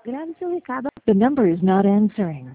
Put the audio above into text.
Grabe si Ricardo. The number is not answering.